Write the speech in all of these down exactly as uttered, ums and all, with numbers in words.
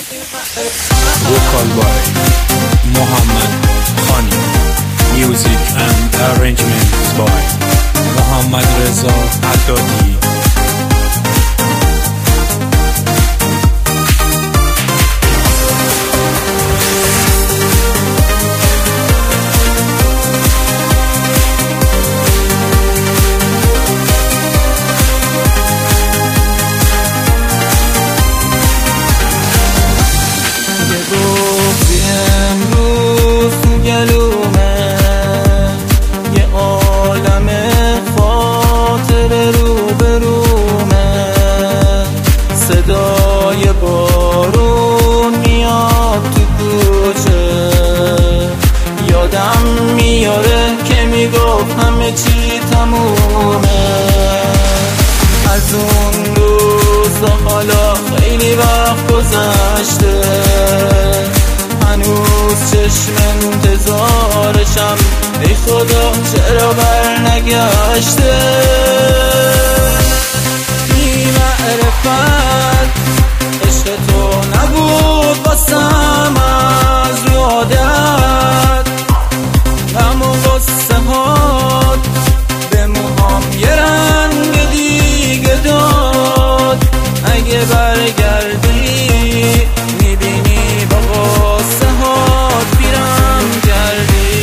Vocal by Muhammad Khani. Music and arrangements by Muhammad Reza Haddadi. صدای بارون میاد تو کوچه، یادم میاره که میگفت همه چی تمومه. از اون روزا حالا خیلی وقت گذشته، هنوز چشم انتظارشم، ای خدا چرا بر نگشته. معرفت عشق تو نبود باسم از رو عادت، غم و غصه هات به موهام یه رنگ دیگه داد. اگه برگردی میبینی با غصه هات پیرم کردی.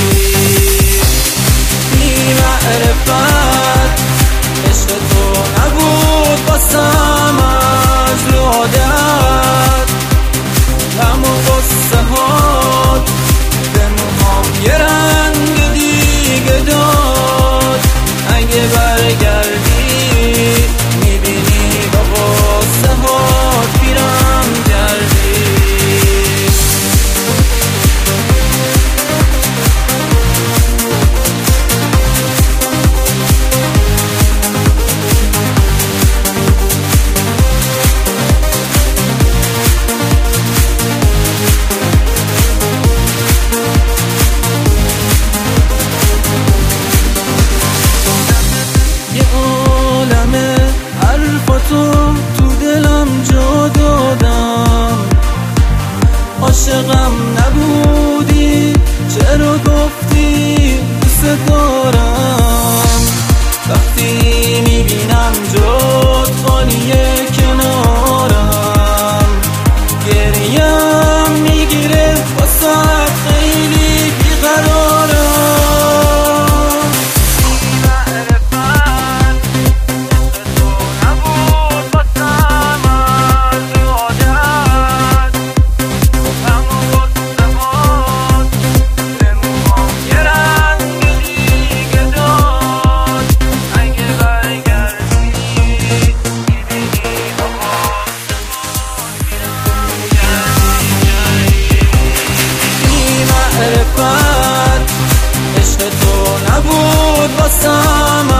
بی معرفت عشق تو نبود باسم از رو عادت، غم و غصه هات به موهام یه رنگ دیگه داد. اگه برگردی میبینی با غصه هات پیرم کردی. حرفاتو تو دلم جا دادم، عاشقم نبودی چرا گفتی دوست دارم. وقتی میبینم جات خالیه کنارم، گریم میگیره واسه خیلی بیقرارم. معرفت عشق تو نبود باسم